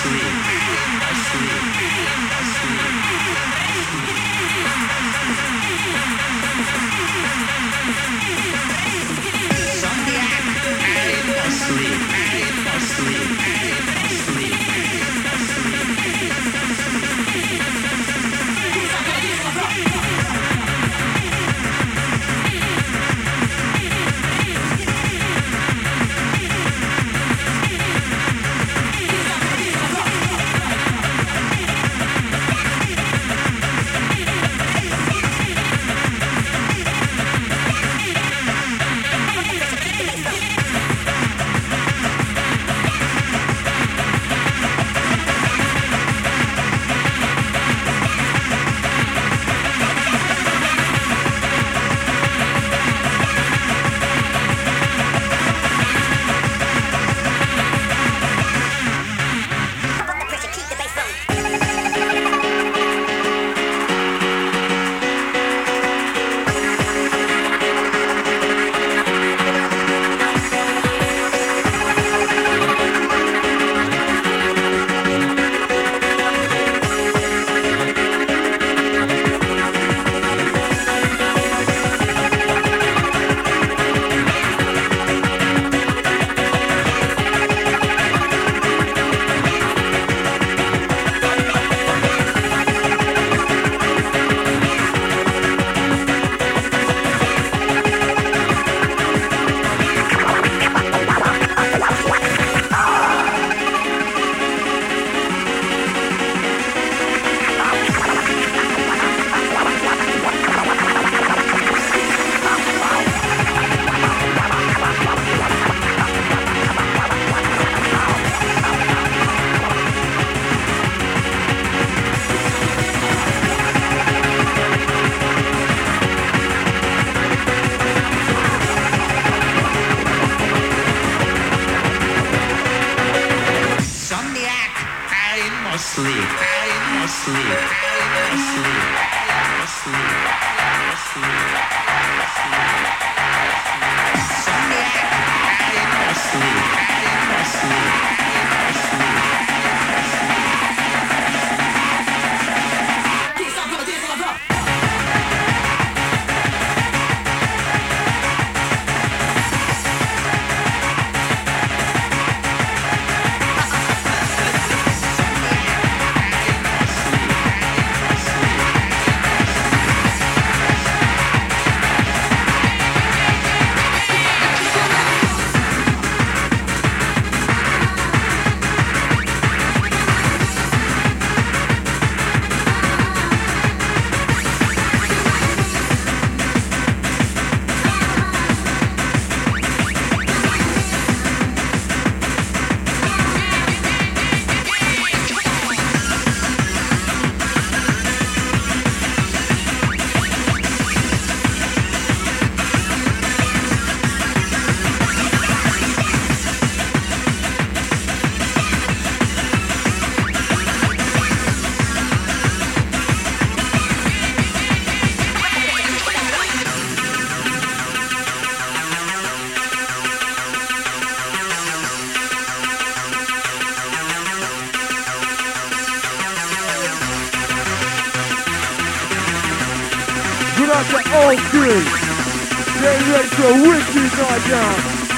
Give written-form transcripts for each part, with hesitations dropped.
all good. Getting ready for a wicked night down.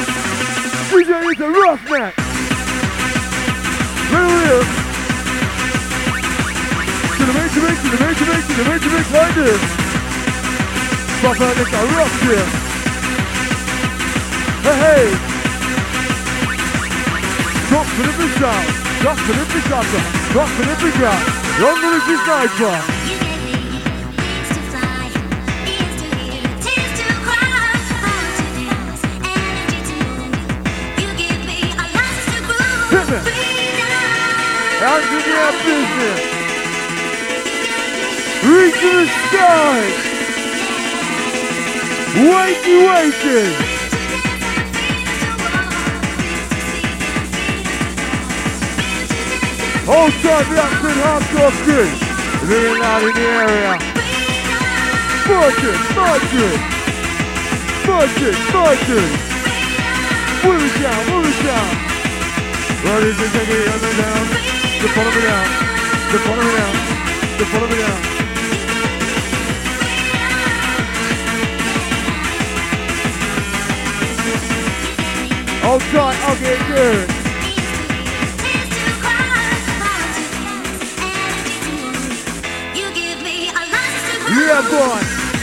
DJ is a roughneck. Real. To the make like this. Papa, it's a rock here. Hey. Drop for the big sound. Drop for the big sound. Drop for the big sound. Long as this night bar. Out to their business. Reach to the sky. Waiting. Hold tight, the accent hardcore crew. Living out in the area. Fortune. Move it down. What is it taking on the down? down. They're following me down. They're following me down. Hold tight, I'll get good. Yeah, boy.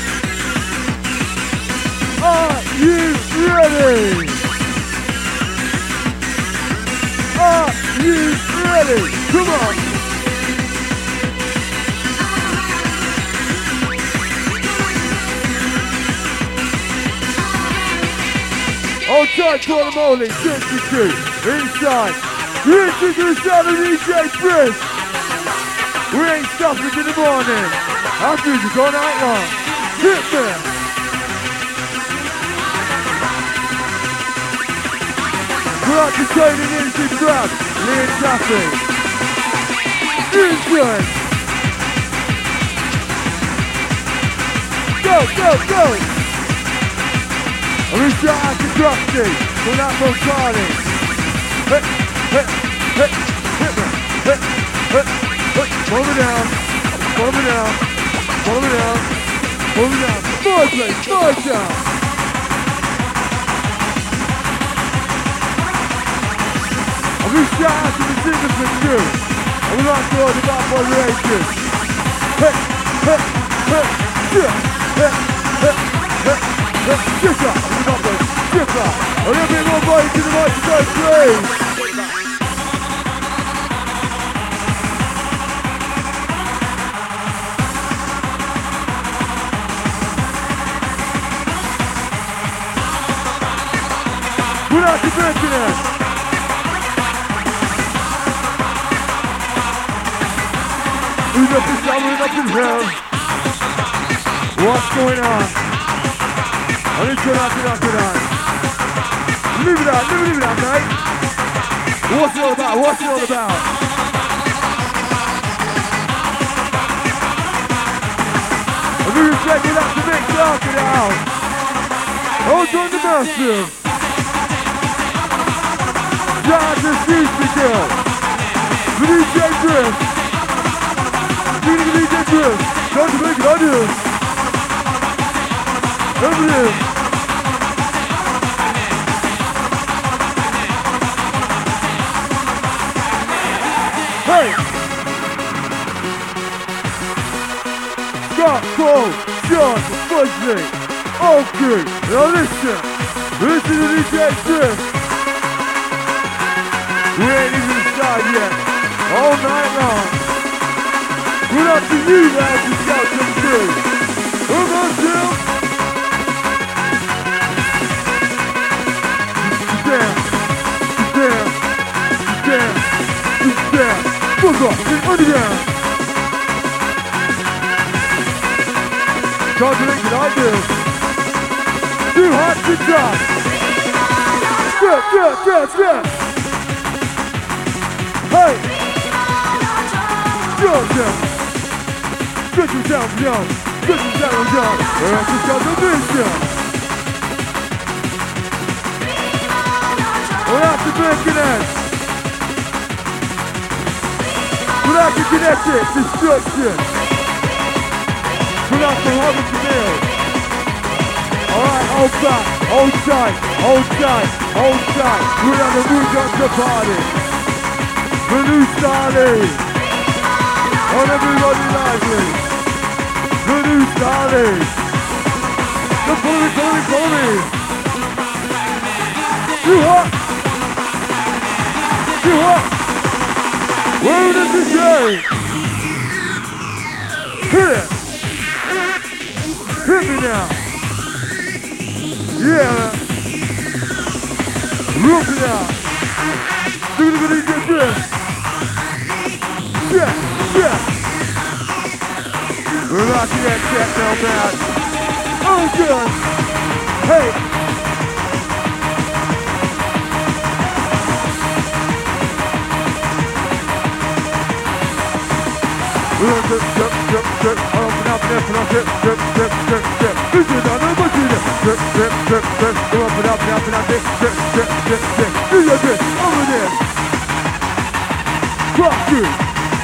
Are you ready? Are you ready? Come on. Hold tight, Guatemala, 62, inside. This is the sound of DJ Chris. We ain't stopping in the morning. Our music all night long. Hit me. We're out to training into grab. Lean Taffy. Inside. Go, go, go. And we shout out to Drusty. We're not from Carly. Hit, hit, hit, hit me. Hit, hit, hit. Follow me down. Follow me down. Follow me down. Follow me down. More place. More down. And we shout out to the singers for two. And we like to all the bad boy races. Hit, hit, hit, hit, hit, hit, hit, hit, shitter. Shitter. A little bit more body to the microphone, please. We're not convention it. Who's up and down, we're up in hell. What's going on? I need to knock it on. Leave it out, mate. What's it all about? What's it all about? And we respect it up to Nick, knock it out. Hold on the massive. John the Seasby Girl. The DJ Drift. DJ Drift. Don't make it on you. Over here. Hey! Scott, Cole, John, Fuzzy. Okay, now listen. Listen to DJ Drift. We ain't even started yet. All night long. We're up to you now to shout some good. Come on, Jim. Down. Down. Down. Down. Fuck off. Get underground. Try to make it like this. Too hot to drop. Step. Hey! Georgia! Get yourself young! Get yourself young! Or else it's got the mission! We're out to Birkenhead! We're out to Connecticut! Destruction! We're out to Harvard to Mill! Alright, hold back! Hold tight! Hold tight! Hold tight! We're on the move up the party! The new Starly! On everybody lively! The new Starly! The bully! Too hot! Where does it say? Hit it! Hit me now! Yeah! Rock it out! Look at the DJ Drift! Yeah! We're about to get techno bad. Oh, good! Hey! We're going to drip, open up, drip. This is another machine. Drip. Open up, drip. Do your bit, over there. Rock it!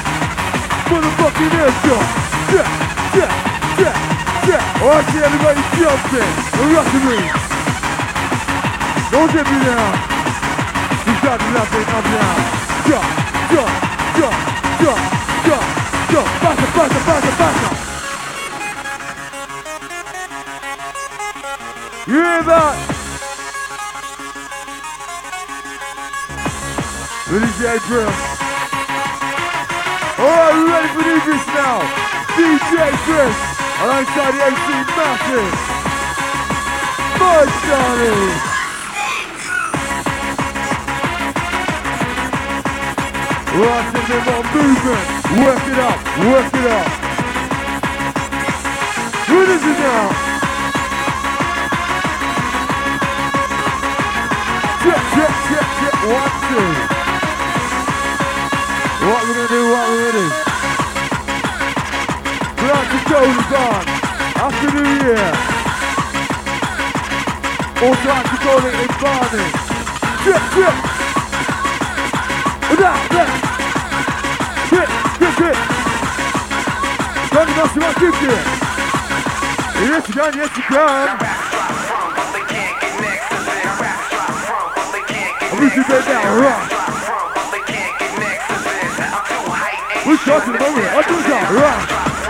motherfucking airshot. Yeah, yeah, yeah, yeah. Oh, I see everybody jumping. Rocking me. Don't get me down. You got nothing up now. Jump, jump, jump, jump, jump, jump. Back up, back up, back up, back up. You hear that? DJ Brill. Alright, we're ready for this now. DJ Chris, alongside the MC Massive. Mud Johnny. Right in the more movement. Work it up, work it up. Who is it now? Check, check, check, check. 1, 2. What we're gonna do, what we're gonna do. Black Control is on. After New Year. Also I can call it in Barney. Check, check. That. Check, check, check. Johnny Master, what you do? Yes you can, yes you can. I'm going to get down, right. We're talking about it. I'll do that, right.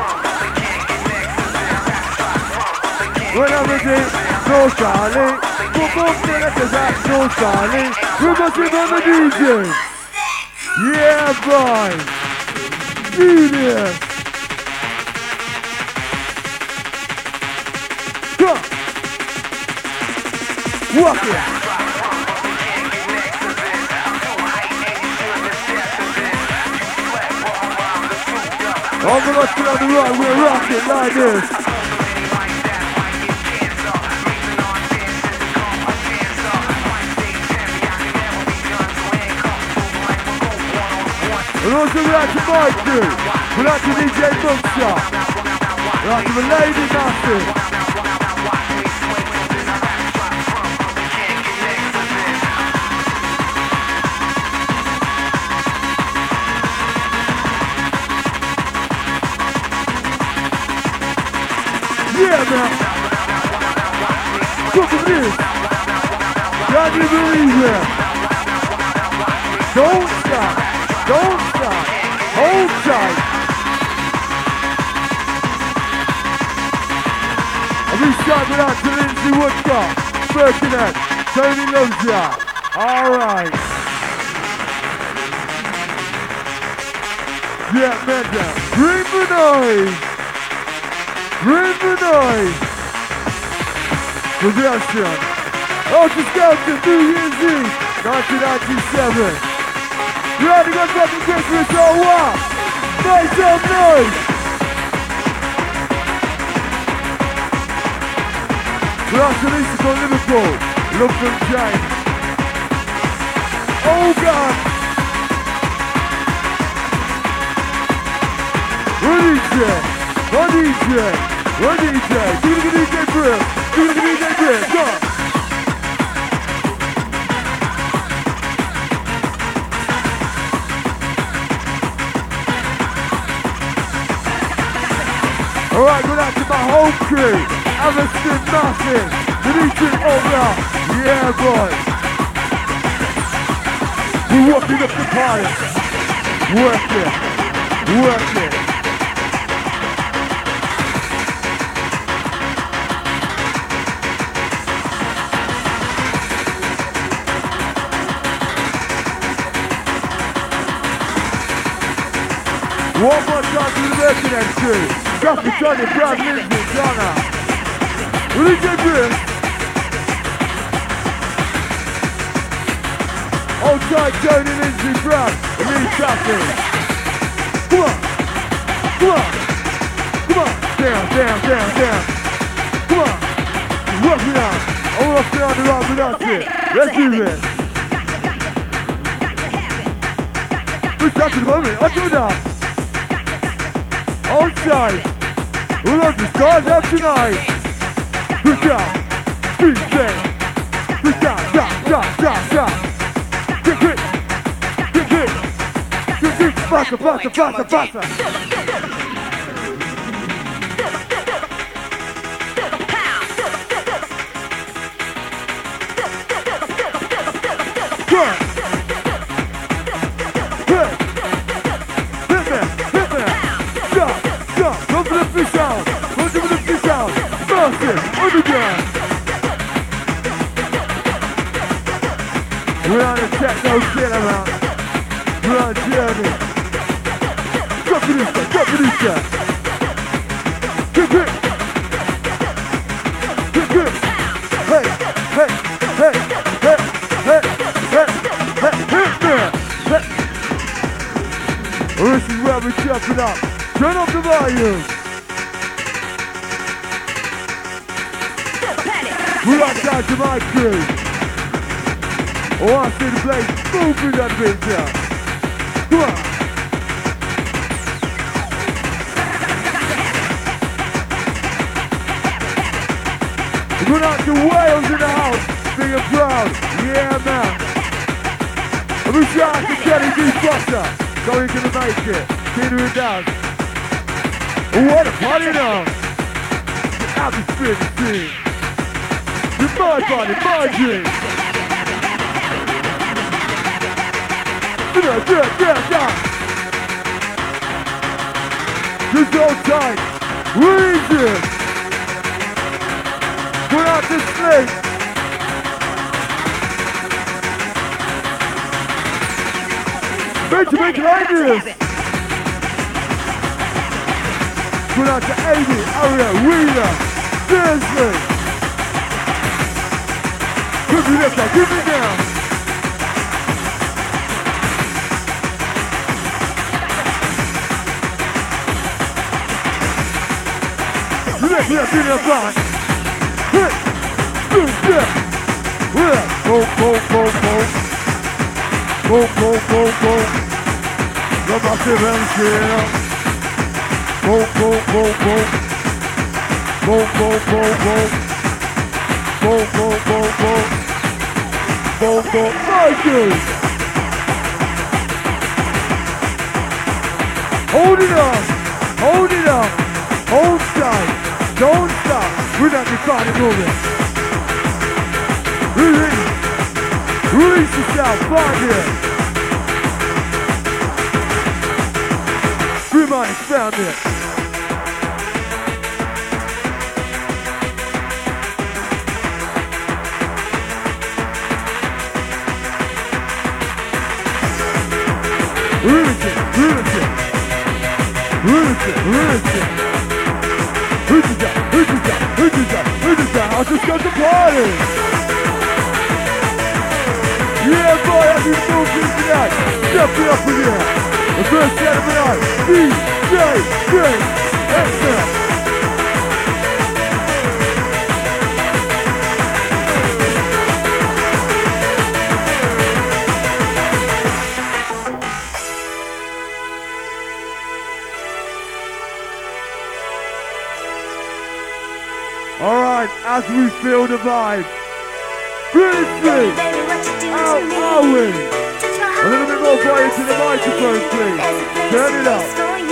When I'm with it, no Charlie. Boom, no Charlie. We must remember DJ. Yeah, boy. Genius. Come. Walk it. All the rest on the right, we're rocking like this. And also we like to Mike too. We like to DJ Bookshop. We like to the Lady Massive. Yeah, man. Look at this. Can you believe it? Don't stop. Don't stop. Hold tight. And we started out to Lindsay Woodcock, Birkenhead, Tony loves ya. Alright. Yeah, man, bring the noise. Bring the noise! Possession! Ultra Skeleton, New Year's Eve, 1997. You ready to go fucking Christmas or what? Make some noise! Congratulations on Liverpool, Lumpen James. Oh God! What is it? One DJ, one DJ, do the DJ Brill, do the DJ Brill, go! Alright, good out to my whole crew, Aviston Massive, Dimitri Obra, yeah boy! We're walking up the party, work it, work it! One more time to the Birkenhead crew. Dr. Johnny, Brad, Lindsay, Donna. Will you get this? Hold tight, Tony, Lindsay, Brad, and me, Duffy. Come on. Come on. Come on. Down, down, down, down. Come on. Work it out. I want to stay on the rock, but that's it. Let's do this. We're stuck at the moment. I'll do that. Outside, we'll have to start up tonight. Good job, good thing. Good job, job. Good, good, good, good, good, good, good. Faster, faster, faster, faster. Good. Good. Hit me, hit me. Jump, jump. Go for the fish out. Go for the fish out. Massive, underground. We're on a techno shit around. We're on a journey. Drop producer, drop producer. Kick it. Kick it. Hey, hey, hey, hey, hey, hey, hey, hit me. Hey. This is where we chop it up. Turn up the volume. We're outside to my crew. Oh, I see the place. Move through that bitch out. Come on. We're going out to Wales in the house. Big and proud. Yeah, man. And we shout out to Kelly D. Foster. So he's gonna make it. Peter it down. What a party now. The atmosphere to see. You're my body, my dream. Yeah. Just hold tight. Reason. Put out this slate. Make it obvious. Put out to Amy, Aria, Wheeler, Disney. Give me this now, give me down. Yeah, be there fine. Hit, yeah. Go. Love my feelings, yeah. Go. Mikey! Hold it up. Hold tight. Don't stop. We're not deciding moving. Release yourself. Find it. Free mind found it. Release it. Who's that? I'll just go to party. Yeah, boy, I've been moving tonight. Step it up in here. The first set of the night. DJ Greg Extra. Alright, as we feel the vibe. Briefly, how are we? A little bit more volume to the microphone, please. Turn it up.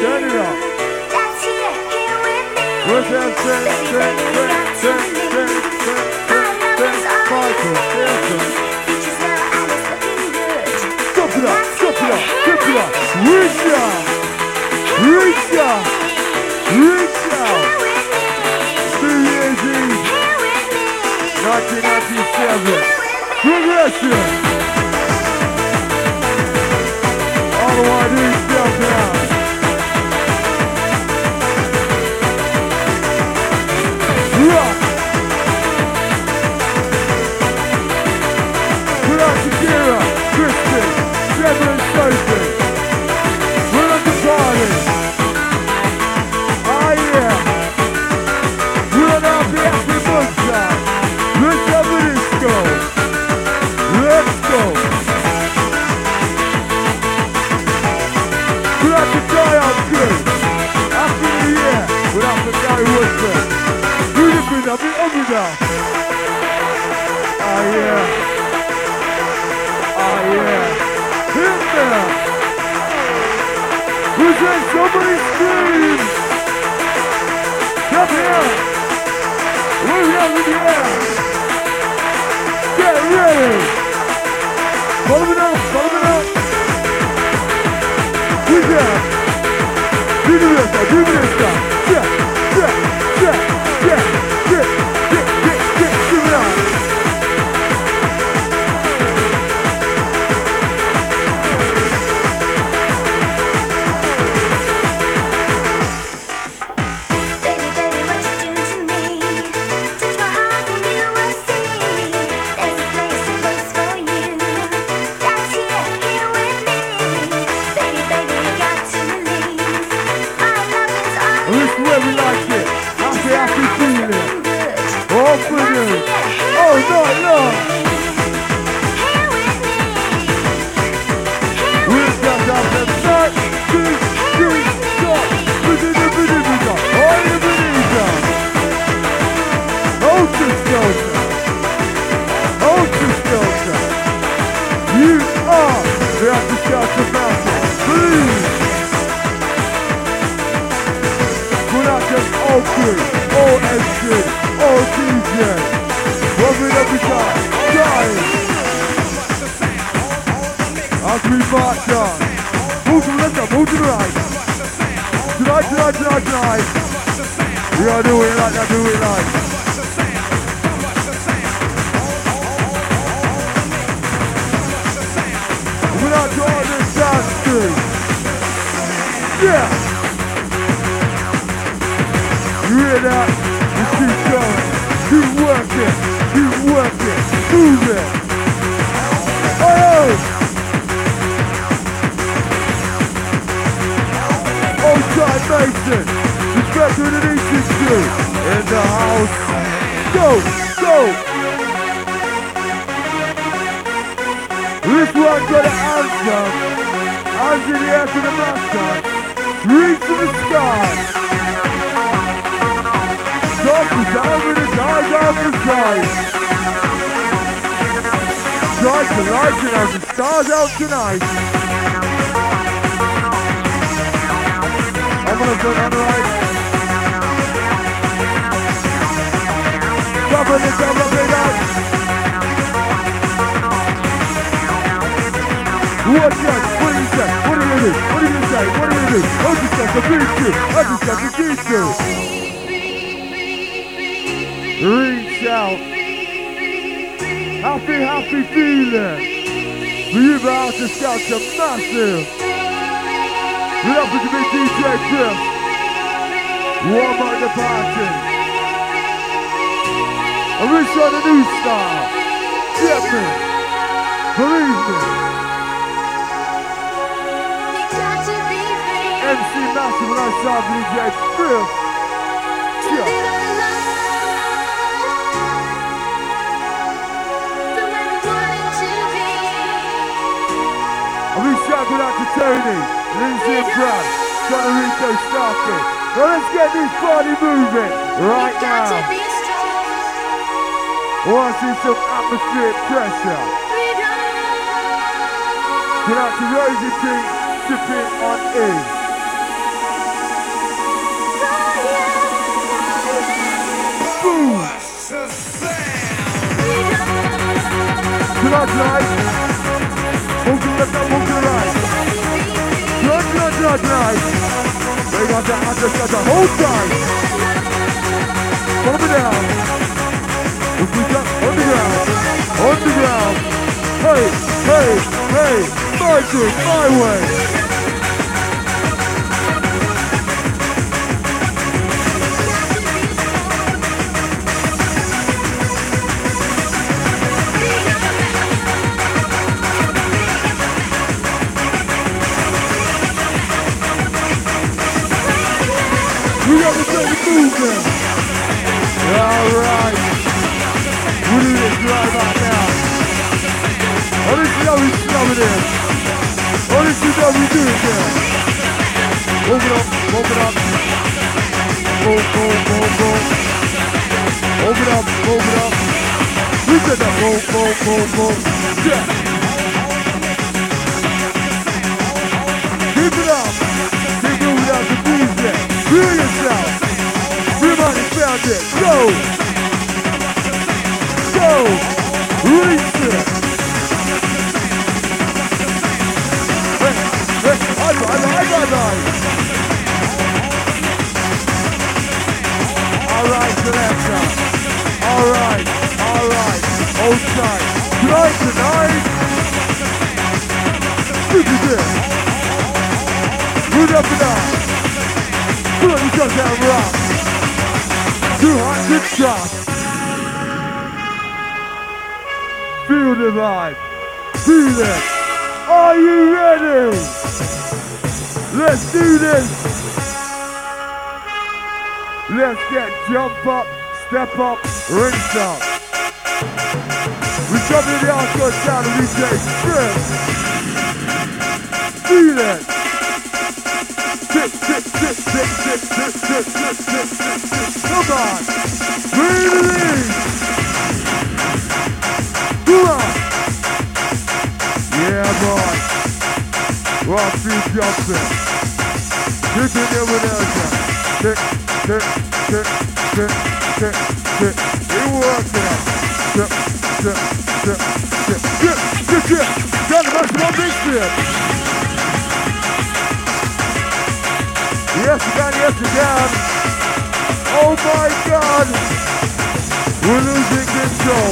Where's that? Michael, stop it up. Reach out. 1997. Progression. All the way to yourself now. Rock. Put out Shakira, Kristen, Deborah and Sophie. We're at the party. Oh yeah. We're now the happy monster. Let's have a disco. Let's go. Put out the guy out good. After the year, without the guy Woodford. Who'd have been up in Omega? Oh yeah. Hit there. Who's that? Somebody scream! Come here! Move it up in the air! Get ready! Follow it up, follow it up! Who's that? Do this stuff, do this stuff! Yeah, yeah, yeah, yeah, yeah, give it up! Yeah, do it like that, do it like. We're not drawing this dance through. Yeah. You hear that? You keep going. Keep working. Keep working. Move it. Oh! Outside Mason. Respect to the ECQ in the house. Go, go. This one got an answer. Hands in the air to the master. Reach to the sky. Stop the down with the guys out the sky. Strike the lights and have the stars out tonight. I'm gonna put on the right. Stop it, stop it up. What's that? What do you say? What do you do? What do you say? What do you do? I just got the beat to. I just got the beat to. Reach out. Happy, happy feeling. For you about to start to massive. We're up with the big DJ Chris. Warm up the party. And we're on a new style. Get me. Believe me. MC Massive and I saw DJ Chris. Yeah. And we shout out to Tony, Lindsay and Brad, Johnny Rico Starkey. Now let's get this party moving right now. I want to see some atmospheric pressure. Get out to Rosie King, sipping on E. Boom! Tonight. Move to the left, move to the right. Tonight. They got the undercut, hold tight. Follow me down. Move to the on the ground. On the ground. Hey, my truth, my way. We got to take the movement. Alright. We do this right about now. Oh, this is how we snub it in. Oh, this is how we do it there. Move it up. Boom. Move it up. We did that. Boom. Yeah. Keep it up. it, go! Go! Reach it! Hey, high. Alright, selector. Alright. Hold tight. Tonight. This is it. Put up and down. Put on yourself down rock. 200 shots. Feel the vibe. Feel it. Are you ready? Let's do this. Let's get jump up, step up, rinse up. We jump in the outdoor sound of DJ Strip. Feel it. Tip. Come on. Breathe. Come on. Yeah, boy. Rock feet jumping. Keep it there with us. Tick. You work it out. Tip. Got the best one big tip. Yes, you can. Oh my God. We're losing control.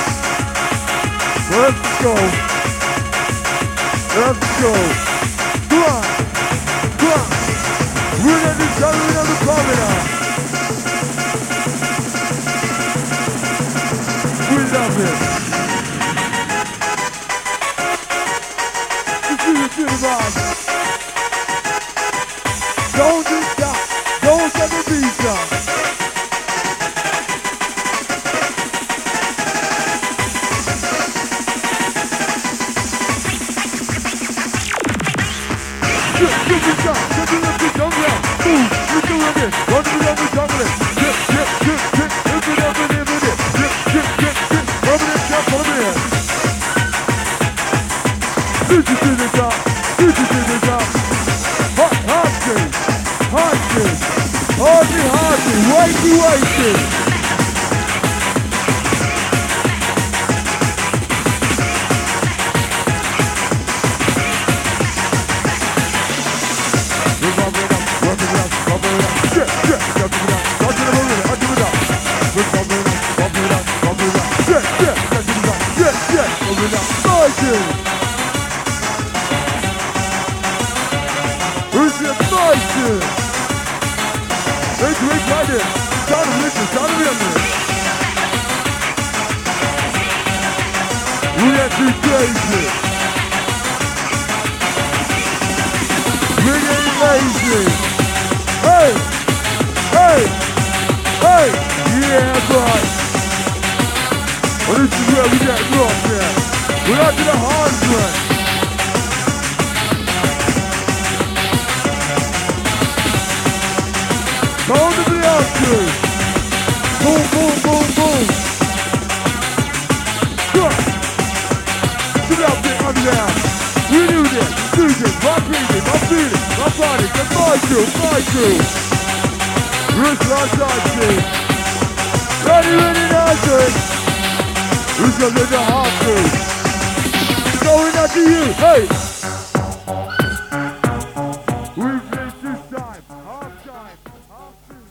Let's go. Come on. We're going to do something on the promenade. We love it. This is the vibe. Don't stop. Don't let the beat stop. Wasted. We've missed this time. Half time.